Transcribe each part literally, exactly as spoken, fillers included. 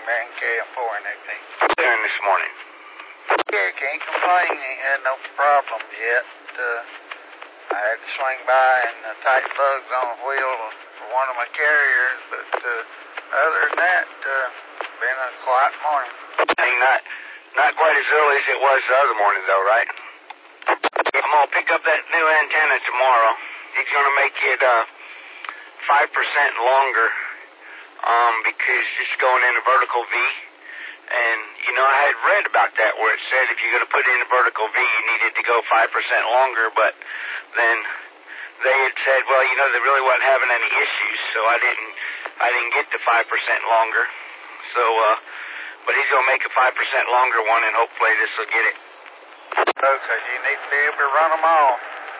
American K M four and everything. Doing this morning. Yeah, can't complain. Ain't had no problems yet. Uh, I had to swing by and uh, tighten lugs on a wheel for one of my carriers, but uh, other than that, uh, been a quiet morning. Hey, not, not quite as early as it was the other morning, though, right? I'm going to pick up that new antenna tomorrow. He's going to make it uh, five percent longer um, because it's going in a vertical V. And, you know, I had read about that where it said if you're going to put in a vertical V, you needed to go five percent longer. But then they had said, well, you know, they really wasn't having any issues, so I didn't I didn't get the five percent longer. So, uh, but he's going to make a five percent longer one, and hopefully this will get it. Because you need to be able to run them all.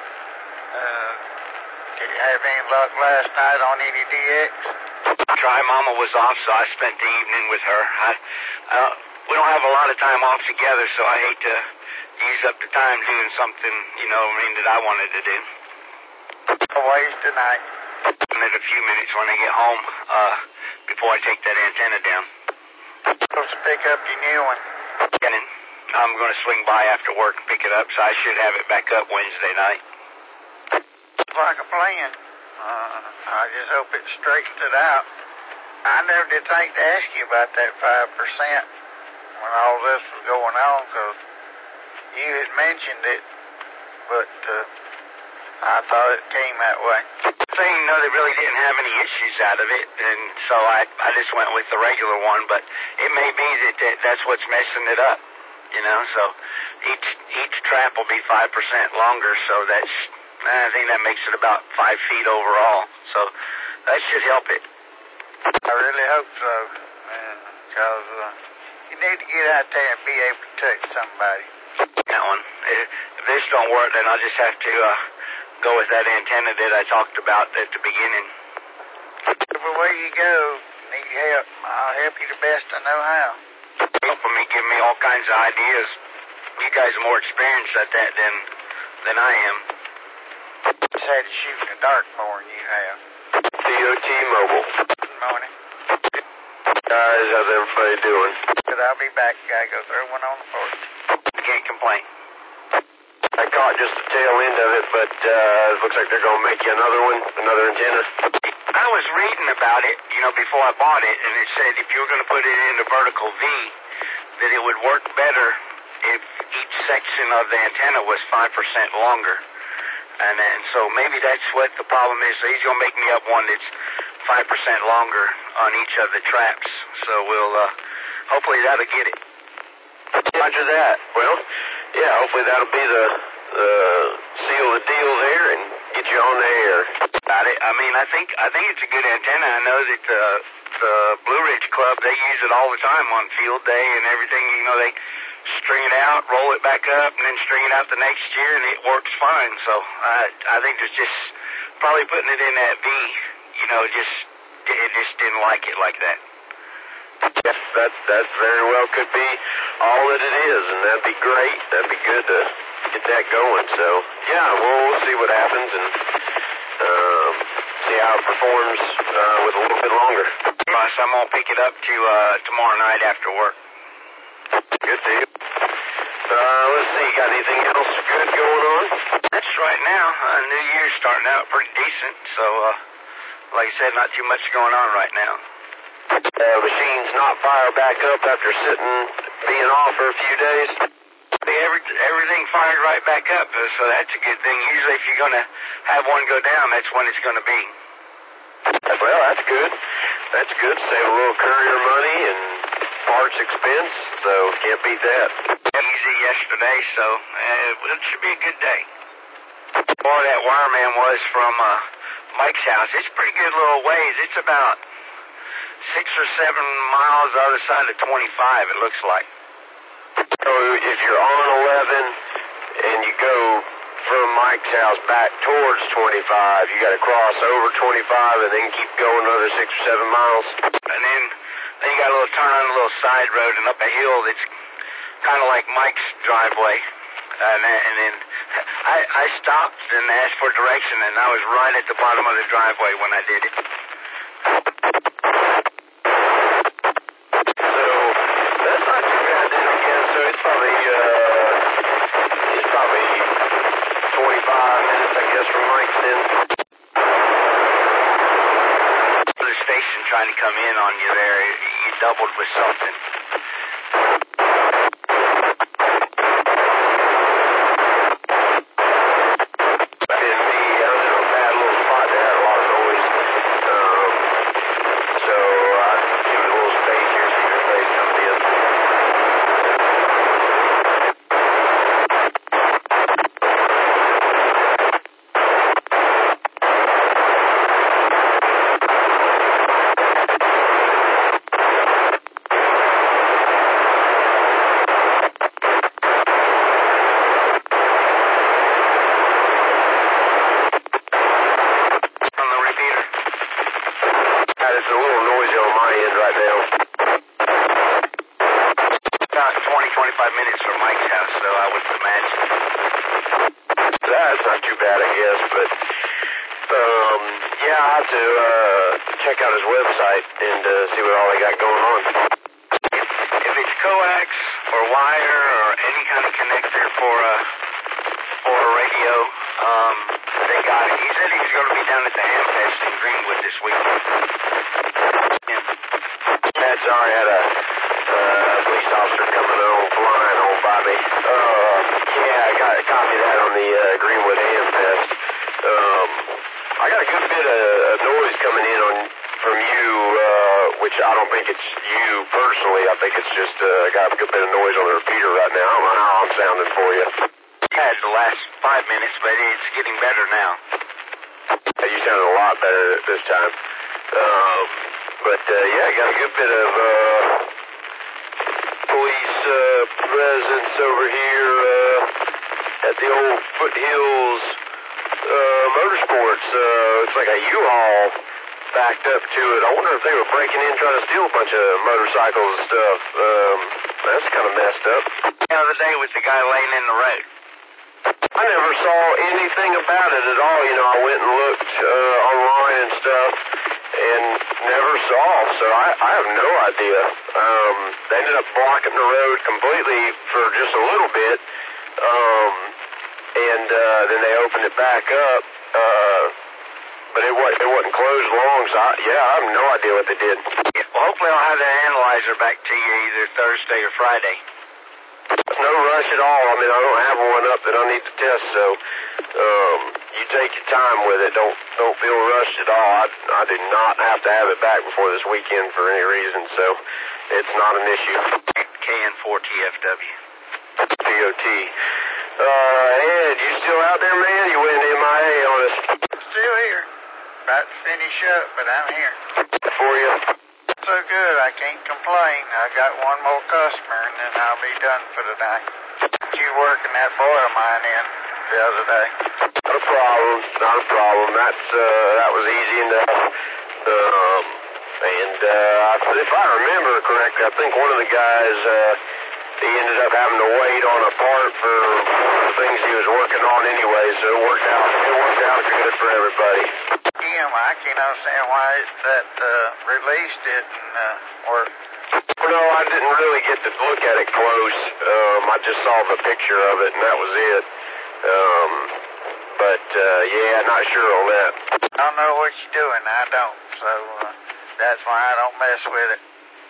Uh, did you have any luck last night on any D X? Try Mama was off, so I spent the evening with her. I, uh, we don't have a lot of time off together, so I hate to use up the time doing something, you know, I mean, that I wanted to do. Always tonight. In a few minutes when I get home, uh, before I take that antenna down. Supposed to pick up your new one. And then I'm going to swing by after work and pick it up, so I should have it back up Wednesday night. Looks like a plan. Uh, I just hope it straightens it out. I never did think to ask you about that five percent when all this was going on, because you had mentioned it, but uh, I thought it came that way. Saying, no, they really didn't have any issues out of it, and so I I just went with the regular one, but it may be that, that that's what's messing it up, you know, so each each trap will be five percent longer, so that's, I think that makes it about five feet overall, so that should help it. I really hope so, because uh, you need to get out there and be able to touch somebody. That one. If, if this don't work, then I'll just have to uh, go with that antenna that I talked about at the beginning. Whichever way you go, need help. I'll help you the best I know how. Helping me, giving me all kinds of ideas. You guys are more experienced at that than than I am. Just had to shoot in the dark more than you have. D O T Mobile. Good morning. Guys, how's everybody doing? But I'll be back. Gotta go throw one on the porch. I can't complain. I caught just the tail end of it, but uh, it looks like they're going to make you another one, another antenna. I was reading about it, you know, before I bought it, and it said if you were going to put it in a vertical V, that it would work better if each section of the antenna was five percent longer. And then, so maybe that's what the problem is. So he's going to make me up one that's five percent longer on each of the traps. So we'll, uh, hopefully that'll get it. Roger that. Well, yeah, hopefully that'll be the, the seal the deal there and get you on the air. Got it. I mean, I think, I think it's a good antenna. I know that the, the Blue Ridge Club, they use it all the time on field day and everything. You know, they string it out, roll it back up, and then string it out the next year, and it works fine. So I, I think it's just probably putting it in that V, you know, just it just didn't like it like that. Yes, that that very well could be all that it is, and that'd be great. That'd be good to get that going. So yeah, we'll, we'll see what happens and um, see how it performs uh, with a little bit longer. Plus, I'm gonna pick it up to uh, tomorrow night after work. Good deal. Uh, let's see, got anything else good going on? That's right now. Uh, New Year's starting out pretty decent, so uh, like I said, not too much going on right now. Uh, machines not fire back up after sitting, being off for a few days? Every, everything fired right back up, so that's a good thing. Usually if you're going to have one go down, that's when it's going to be. Well, that's good. That's good. Save a little courier money and parts expense, so can't beat that. Easy yesterday, so uh, it should be a good day. Boy, that wireman was from uh, Mike's house. It's a pretty good little ways. It's about six or seven miles the other side of twenty-five, it looks like. So if you're on eleven and you go from Mike's house back towards twenty-five, you got to cross over twenty-five and then keep going another six or seven miles. And then, then you got a little turn on a little side road and up a hill that's kind of like Mike's driveway. And then, and then I, I stopped and asked for direction, and I was right at the bottom of the driveway when I did it. So trying to come in on you there. You doubled with something. twenty-five minutes from Mike's house, so I would imagine. That's not too bad, I guess, but, um, yeah, I'll have to, uh, check out his website and, uh, see what all they got going on. If, if it's coax or wire or any kind of connector for a, for a radio, um, they got it. He said he was going to be down at the Ham Fest in Greenwood this weekend. Yeah. Yeah, sorry, I had a, uh, police officer coming on, flying on by me. Uh, yeah, I got a copy of that on the, uh, Greenwood Ham Fest. Um, I got a good bit of, of noise coming in on, from you, uh, which I don't think it's you personally. I think it's just, uh, I got a good bit of noise on the repeater right now. I don't know how I'm sounding for you. Had the last five minutes, but it's getting better now. You sounded a lot better this time. Um, but, uh, yeah, I got a good bit of, uh, police, uh, presence over here, uh, at the old Foothills, uh, Motorsports. Uh, it's like a U-Haul backed up to it. I wonder if they were breaking in trying to steal a bunch of motorcycles and stuff. Um, that's kind of messed up. The other day was the guy laying in the road. I never saw anything about it at all. You know, I went and looked uh, online and stuff and never saw, so I, I have no idea. Um, they ended up blocking the road completely for just a little bit, um, and uh, then they opened it back up, uh, but it, wa- it wasn't closed long, so I, yeah, I have no idea what they did. Yeah, well, hopefully I'll have that analyzer back to you either Thursday or Friday. No rush at all. I mean, I don't have one up that I need to test, so um, you take your time with it. Don't don't feel rushed at all. I, I do not have to have it back before this weekend for any reason, so it's not an issue. K N four T F W. P O T. Uh, Ed, you still out there, man? You went M I A on us. Still here. About to finish up, but I'm here. For you? So good, I can't complain. I got one more customer, and then I'll be done for the night. You working that boil mine in the other day? Not a problem. Not a problem. That's uh, that was easy enough. Um, and uh, if I remember correctly, I think one of the guys uh, he ended up having to wait on a part for the things he was working on anyway. So it worked out. It worked out good for everybody. Jim, I can't understand why it's that uh, released it and uh, worked. No, I didn't really get to look at it close. Um, I just saw the picture of it, and that was it. Um, but, uh, yeah, not sure on that. I don't know what you're doing. I don't. So uh, that's why I don't mess with it.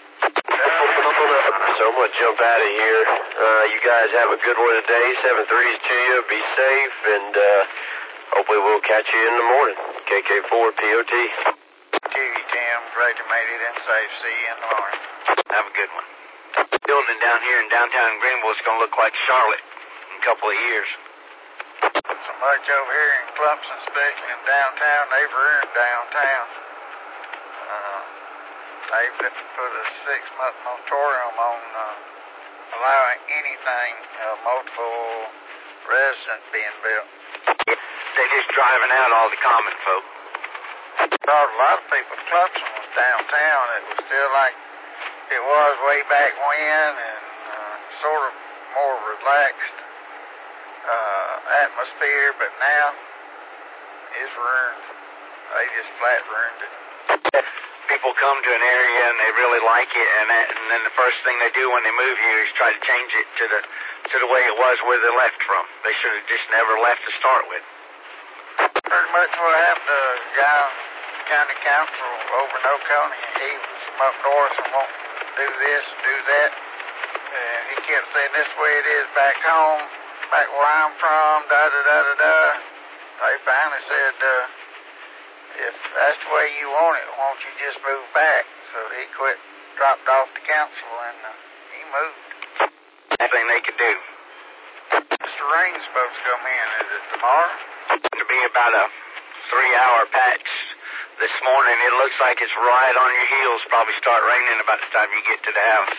So I'm going to jump out of here. Uh, you guys have a good one today. seven threes to you. Be safe, and uh, hopefully we'll catch you in the morning. K K four P O T. To you, Tim. Glad you made it in safe. See you in the morning. Have a good one. Building down here in downtown Greenville is going to look like Charlotte in a couple of years. So much over here in Clemson, especially in downtown, they've ruined downtown. Uh, they've put a six-month moratorium on uh, allowing anything, uh, multiple residents being built. They're just driving out all the common folk. Brought a lot of people. Clemson was downtown. It was still like it was way back when, and uh, sort of more relaxed uh, atmosphere, but now it's ruined. They just flat ruined it. People come to an area and they really like it, and, that, and then the first thing they do when they move here is try to change it to the to the way it was where they left from. They should have just never left to start with. Pretty much what happened to the guy, county council over in Oconee, and he was from up north and won't do this and do that. And he kept saying, this way it is back home, back where I'm from, da-da-da-da-da. They finally said, uh, if that's the way you want it, won't you just move back? So he quit, dropped off the council, and uh, he moved. Anything they could do. Mister Rain's supposed to come in. Is it tomorrow? It'll be about a three-hour patch this morning. It looks like it's right on your heels. Probably start raining about the time you get to the house.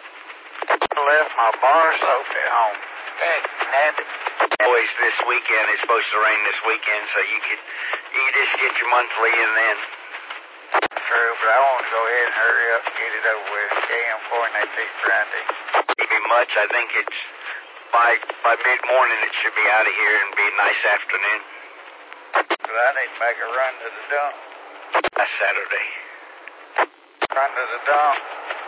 I left my bar soap at home. Heck, nabbit. Always this weekend. It's supposed to rain this weekend, so you could you could just get your monthly in then. True, but I want to go ahead and hurry up and get it over with. K M four and eight feet Friday. It'd be much. I think it's by by mid morning it should be out of here and be a nice afternoon. But I need to make a run to the dump. That's Saturday. Run to the dump.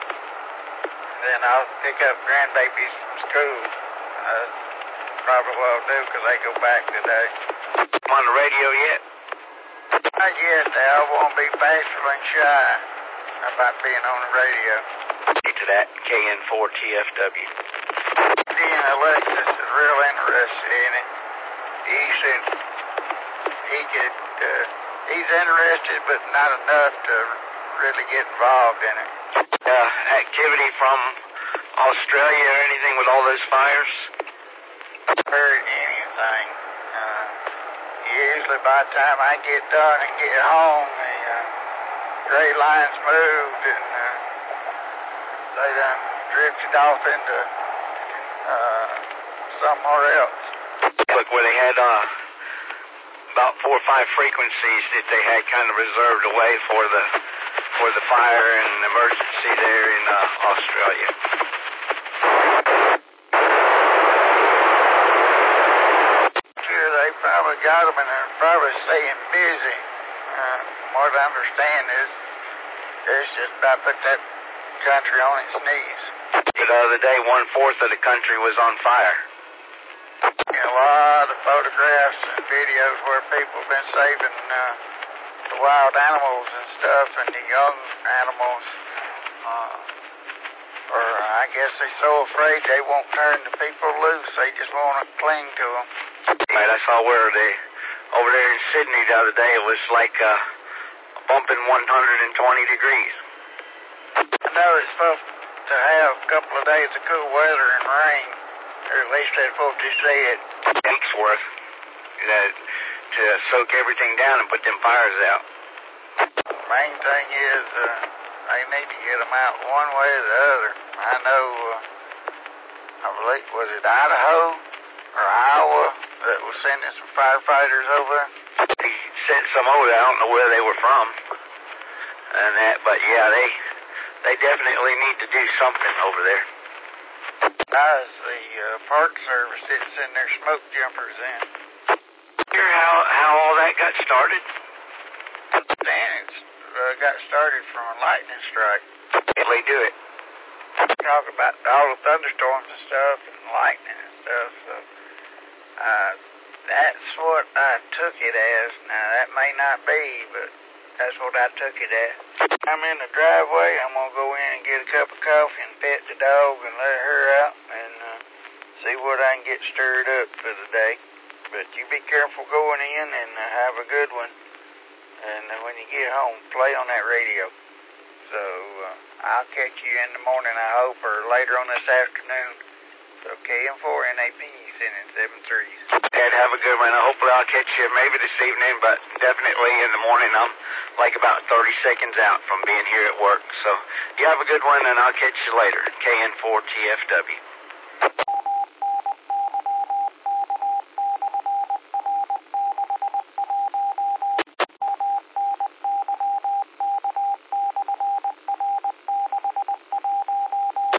Then I'll pick up grandbabies from school. Uh, probably what I'll do because they go back today. On the radio yet? Not yet. I won't be bashful and shy about being on the radio. Get to that. K N four T F W. Dean Alexis is real interested in it. He said he could, uh, he's interested, but not enough to really get involved in it. Uh, activity from Australia or anything with all those fires? Heard anything. Uh, usually by the time I get done and get home, the uh, gray lines moved and uh, they done drifted off into uh, somewhere else. Look, where they had uh, about four or five frequencies that they had kind of reserved away for the for the fire and emergency there in uh, Australia. Sure, they probably got them and they're probably staying busy. Uh, from what I understand is it's just about put that country on its knees. The other day, one-fourth of the country was on fire. A lot of photographs and videos where people have been saving uh, the wild animals and stuff and the young animals. Uh, or I guess they're so afraid they won't turn the people loose. They just want to cling to them. Right, I saw where they, over there in Sydney the other day, it was like uh, bumping one hundred twenty degrees. I know it's supposed to have a couple of days of cool weather and rain. Or at least that's what they said. Weeks worth uh, to soak everything down and put them fires out. The main thing is uh, they need to get them out one way or the other. I know, uh, I believe, was it Idaho or Iowa that was sending some firefighters over there? They sent some over there. I don't know where they were from. And that, but yeah, they they definitely need to do something over there. As the uh, Park Service didn't send their smoke jumpers in. Hear how, how all that got started? Then it's uh, got started from a lightning strike. Yeah, they do it. Talk about all the thunderstorms and stuff and lightning and stuff. So uh, that's what I took it as. Now, that may not be, but that's what I took it as. I'm in the driveway. I'm going to go in and get a cup of coffee and pet the dog and let her out and uh, see what I can get stirred up for the day. But you be careful going in and uh, have a good one. And uh, when you get home, play on that radio. So uh, I'll catch you in the morning, I hope, or later on this afternoon. So K M four N A P sending seven threes. And have a good one. Hopefully I'll catch you maybe this evening, but definitely in the morning. I'm like about thirty seconds out from being here at work. So you have a good one, and I'll catch you later. K N four T F W.